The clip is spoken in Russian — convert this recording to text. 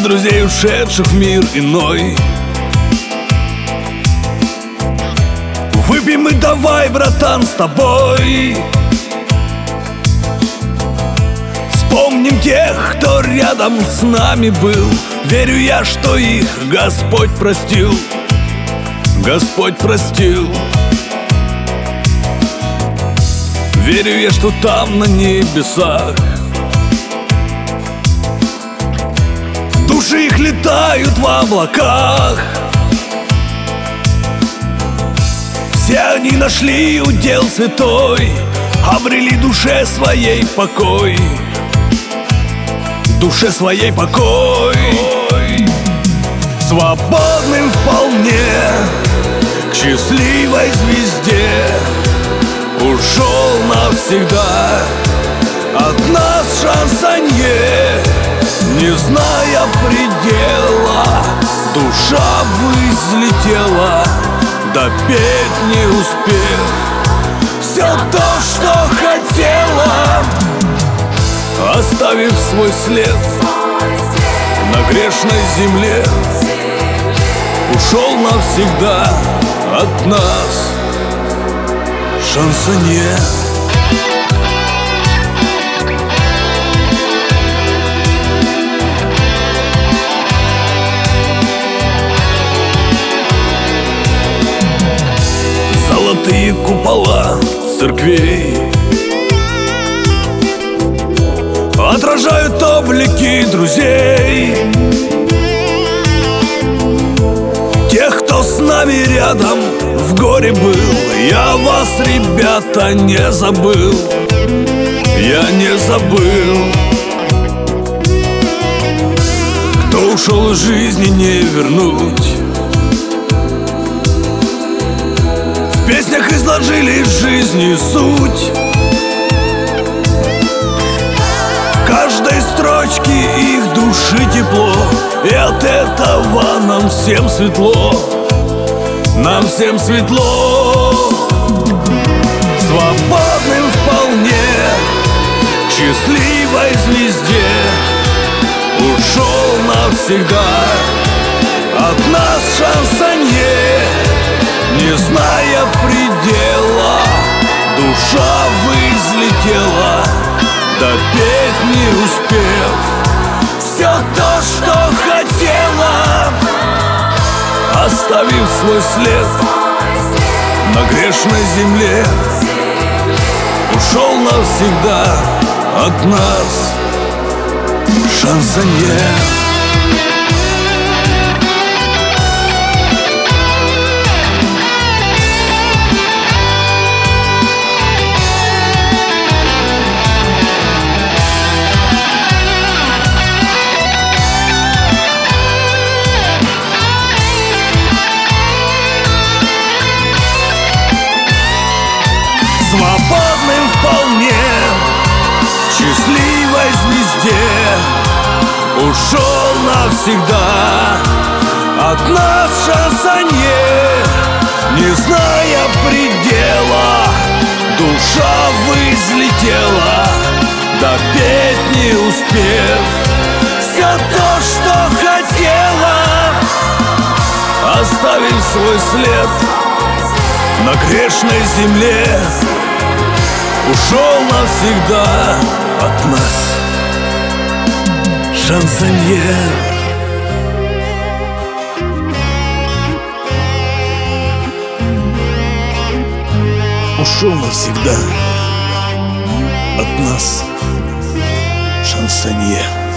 друзей, ушедших в мир иной. Выпьем и давай, братан, с тобой. Вспомним тех, кто рядом с нами был. Верю я, что их Господь простил. Господь простил. Верю я, что там на небесах души их летают в облаках. Все они нашли удел святой, обрели душе своей покой. Душе своей покой. Свободным вполне к счастливой звезде ушел навсегда от нас шансонье. Не зная предела, душа взлетела, допеть не успев все то, что хотела, оставив свой след на грешной земле. Ушел навсегда от нас шансонье. Золотые купола церквей отражают облики друзей, тех, кто с нами рядом в горе был. Я вас, ребята, не забыл. Я не забыл. Кто ушел из жизни, не вернуть. В песнях изложили жизни суть. В каждой строчке их души тепло, и от этого нам всем светло. Нам всем светло. Свободным вполне к счастливой звезде ушел навсегда от нас шансонье. Не зная предела, душа взлетела, допеть не успев все то, что хотела, оставив свой след на грешной земле. Ушел навсегда от нас шансонье. Свободным вполне к счастливой звезде ушел навсегда от нас шансонье. Не зная предела, душа взлетела, допеть не успев все то, что хотела, оставив свой след на грешной земле. Ушел навсегда от нас шансонье. Ушел навсегда от нас шансонье.